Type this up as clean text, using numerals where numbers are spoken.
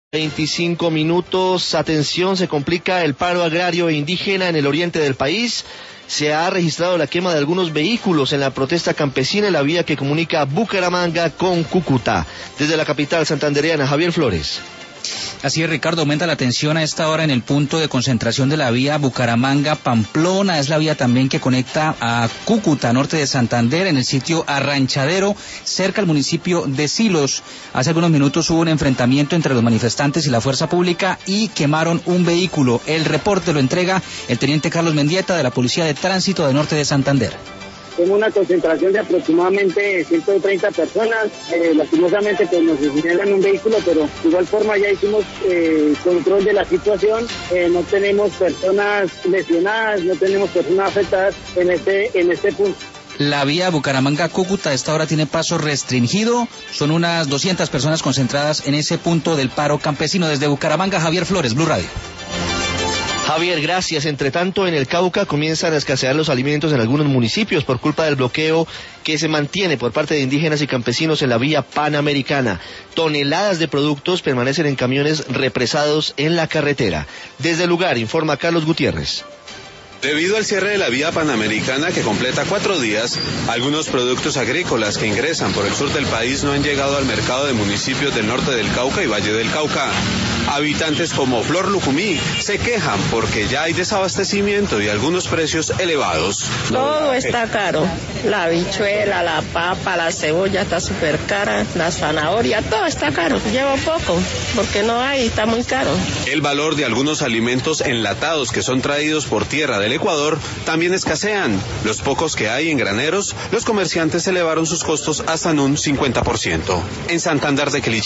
25 minutos, atención, se complica el paro agrario e indígena en el oriente del país. Se ha registrado la quema de algunos vehículos en la protesta campesina en la vía que comunica Bucaramanga con Cúcuta. Desde la capital santandereana, Javier Flores. Así es, Ricardo, aumenta la tensión a esta hora en el punto de concentración de la vía Bucaramanga-Pamplona. Es la vía también que conecta a Cúcuta, norte de Santander, en el sitio Arranchadero, cerca al municipio de Silos. Hace algunos minutos hubo un enfrentamiento entre los manifestantes y la fuerza pública y quemaron un vehículo. El reporte lo entrega el teniente Carlos Mendieta de la Policía de Tránsito de Norte de Santander. Tenemos una concentración de aproximadamente 130 personas, lastimosamente pues nos señalan un vehículo, pero de igual forma ya hicimos control de la situación, no tenemos personas lesionadas, no tenemos personas afectadas en este punto. La vía Bucaramanga-Cúcuta a esta hora tiene paso restringido, son unas 200 personas concentradas en ese punto del paro campesino. Desde Bucaramanga, Javier Flores, Blue Radio. Javier, gracias. Entre tanto, en el Cauca comienzan a escasear los alimentos en algunos municipios por culpa del bloqueo que se mantiene por parte de indígenas y campesinos en la vía panamericana. Toneladas de productos permanecen en camiones represados en la carretera. Desde el lugar, informa Carlos Gutiérrez. Debido al cierre de la vía panamericana que completa 4 días, algunos productos agrícolas que ingresan por el sur del país no han llegado al mercado de municipios del norte del Cauca y Valle del Cauca. Habitantes como Flor Lucumí se quejan porque ya hay desabastecimiento y algunos precios elevados. Todo está caro, la habichuela, la papa, la cebolla está súper cara, la zanahoria, todo está caro. Llevo poco porque no hay, está muy caro. El valor de algunos alimentos enlatados que son traídos por tierra del Ecuador también escasean. Los pocos que hay en graneros, los comerciantes elevaron sus costos hasta en un 50%. En Santander de Clich.